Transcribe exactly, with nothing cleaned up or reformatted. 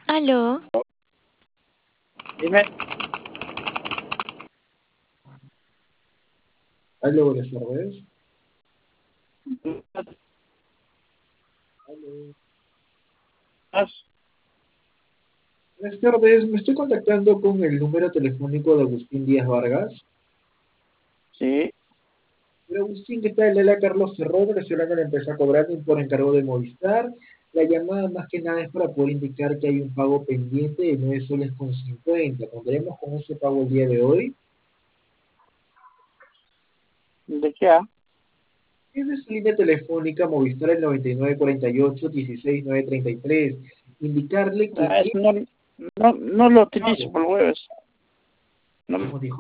Aló, Dime, Aló, buenas tardes. Aló. ¿estás? Buenas tardes, me estoy contactando con el número telefónico de Agustín Díaz Vargas. Sí, Pero Agustín, ¿qué tal? Hola, Carlos Ferrón, le estoy hablando de la empresa Cobrando por encargo de Movistar. La llamada más que nada es para poder indicar que hay un pago pendiente de nueve soles con cincuenta. ¿Contaremos con ese pago el día de hoy? ¿de qué? ah? Es de su línea telefónica Movistar el noventa y nueve cuarenta y ocho dieciséis nueve treinta y tres. Indicarle que Ah, es- no, no, no lo utilizo pago, por huevos. No, como dijo.